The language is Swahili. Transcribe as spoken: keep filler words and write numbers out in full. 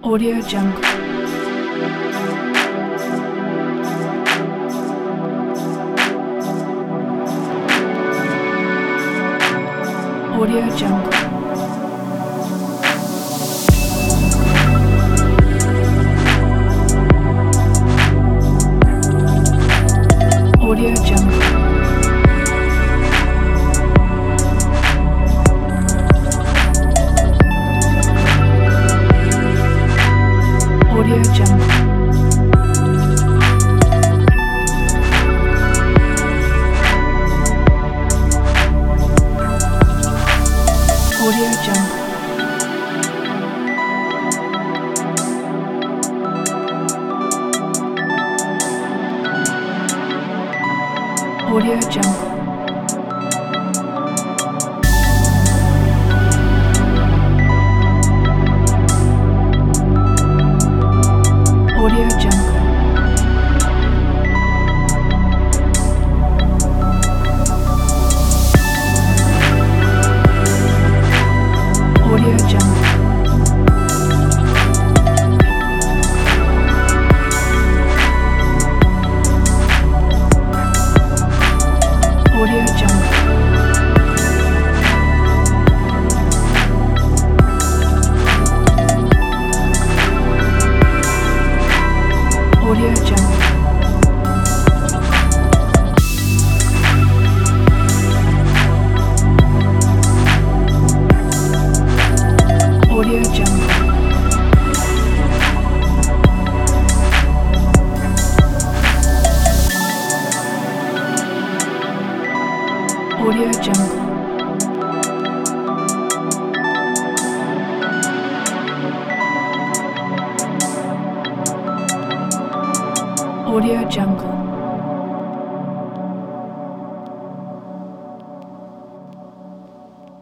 Audio Jungle. Audio Jungle. Audio Jungle. Audio Jungle. Audio Jungle. Audio Jungle. Audio Jungle. Audio Jungle. Audio Jungle. Audio Jungle. Audio Jungle. Audio Jungle. Audio Jungle.